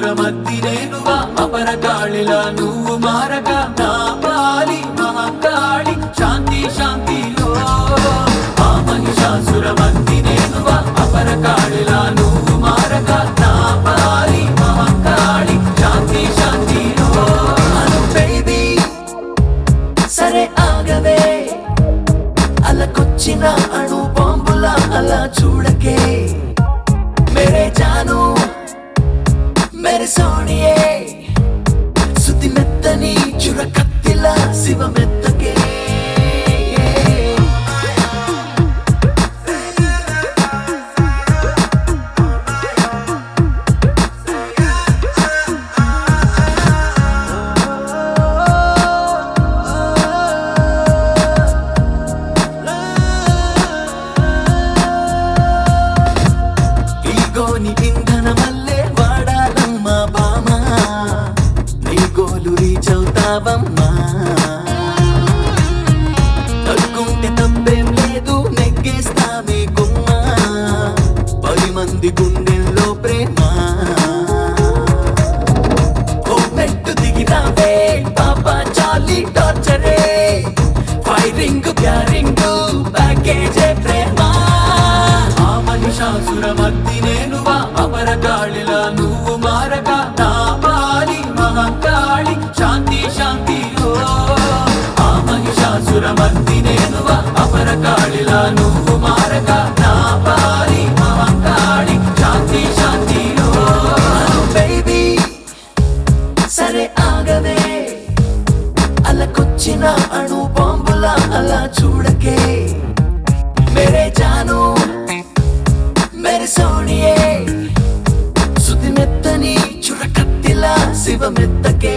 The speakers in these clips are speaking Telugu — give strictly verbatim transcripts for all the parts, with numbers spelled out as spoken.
మధ్య నేనుగా అపరకాళిలా నువ్వు మారక నా పాలి మహాకాళి శాంతి శాంతి ఓ ఆ మహిషాసుర మధ్య నేనుగా అపరకాళిలా నువ్వు మారక నా పాలి మహాకాళి శాంతి శాంతి ఓ బేబీ సరే ఆగవే అలకొచ్చిన అణు బాంబులా అలా చూడకే मेरे जानू मेरे सोनिए सुति मेत्तनी चुरकत्तिला शिव मेत्तके నీ ఇంధన మల్లే వాడాలమ్మా బామా నీ గోలు రీచవుతావమ్మా తగ్గుంటే తప్పేం లేదు నెగ్గేస్తామే గుమ్మా పది మంది గుండెల్లో ప్రేమ ఓ మెట్టు దిగినావే పాపా చాలీ టార్చరే ఫైరింగ్ ప్యారింగ్ ప్యాకేజే ప్రేమ ఆ మహిషాసుర మధ్య నేనువా అపరకాళిలా నువ్వు మారక నా పాలి మహాకాళి శాంతి శాంతి ఓ ఆ మహిషాసుర మధ్య నేనువా అపరకాళిలా నువ్వు మారక నా పాలి మహాకాళి శాంతి శాంతి ఓ బేబీ సరే ఆగవే అలకొచ్చిన అణు బాంబులా అలా చూడకే मेरे जानू मेरे सोनिए सुति मेत्तनी चुरकत्तिला शिव मेत्तके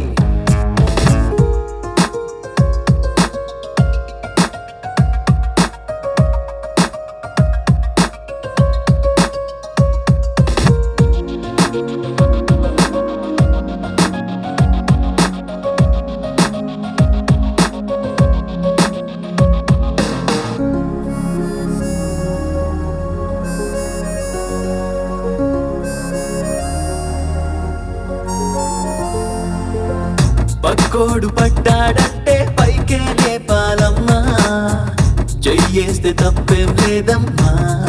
పక్కోడు పడ్డాడంటే పైకే లేపాలమ్మా చెయ్యేస్తే తప్పేం లేదమ్మా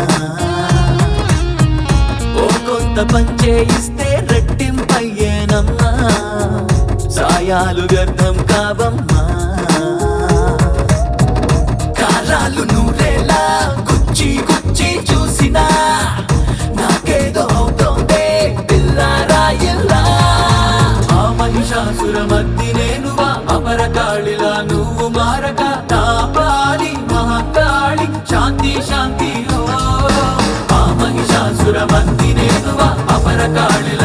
ఓ కొంత పంచేయిస్తే రెట్టింపయ్యేనమ్మా సాయాలు వ్యర్థం కావమ్మా కాలాలు నూరేలా గుచ్చి గుచ్చి చూసినా నాకేదో అవుతోందే పిల్లారాయిల్లా ఆ మహిషాసుర మధ్య నేనువా అపరకాళిలా నువ్వు మారక నా పాలి మహాకాళి శాంతి శాంతి ఓ ఆ మహిషాసుర మధ్య నేనువా అపరకాళిలా